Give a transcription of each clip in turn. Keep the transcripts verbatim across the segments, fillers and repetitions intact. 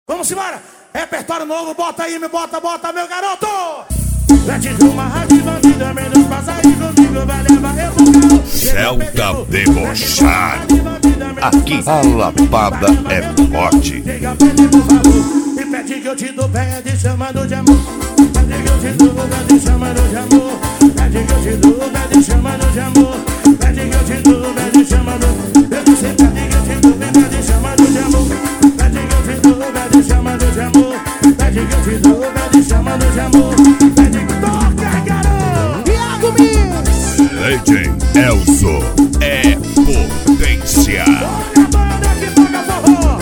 Vamos embora! Repertório novo, bota aí, me bota, bota, meu garoto! Mete uma rádio bandida, menos passa aí comigo, vai levar eu pro carro. Celta debochado. Aqui a lapada é forte. Chega perto, por favor, e pede que eu te dou, pede chamando de amor. Pede que eu te dou, pede chamando de amor. Pede que eu te dou, pede chamando de amor. Pede que eu te dou, pede chamando. Eu disse, pede que eu te dou, pede chamando de amor. Pede que eu te dou, pede chamando de amor. Pede que eu te dou, pede chamando de amor. Pede que toca, garoto! Iago Mix! Legend Elzo é potência. Toca a banda que toca forró.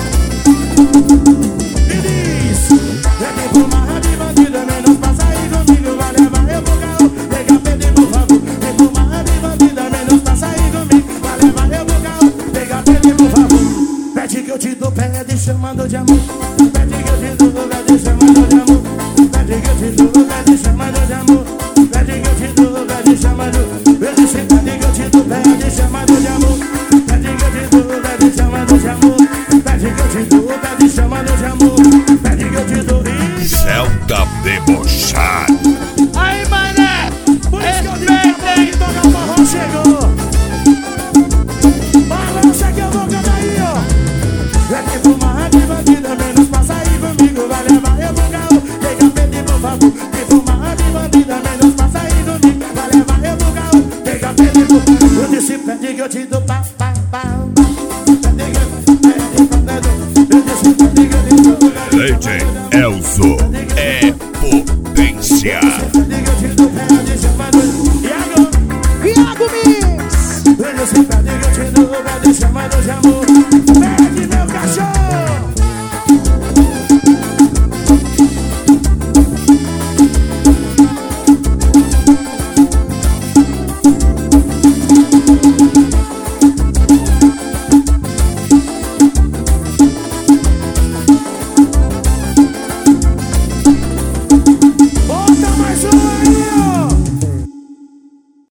E diz: pede por uma rádio bandida, menos passa aí comigo, vai levar eu pro carro. Pega, pede por favor. Pede por uma rádio bandida, menos passa aí comigo, vai levar eu pro carro. Pega, pede por favor. Pede que eu te dou, pede chamando de amor. Pede que eu te dou, pede chamando de amor. Pede que eu te dou, pede chamando de amor. Pede que eu te dou, pede chamando. Eu disse, pede que eu te dou, pede chamando de amor. Pede que eu te dou, pede chamando de amor. Pede que eu te dou, pede chamando de amor. Pede que eu te dou e... Celta debochado. Aí, mané! Por isso que eu digo que a bola que toca forró chegou. Balança que eu vou cantar aí, ó. Pede por uma rádio bandida, menos passa aí comigo, vai levar eu pro carro. Chega, pede por favor. Pede por uma rádio bandida, menos passa aí comigo, vai levar eu pro carro. Chega, pede por favor. Eu disse, pede que eu te dou, pá, pá, pá, pá. Pede que eu te dou, pede, pede, eu disse, pede que eu te dou. Legend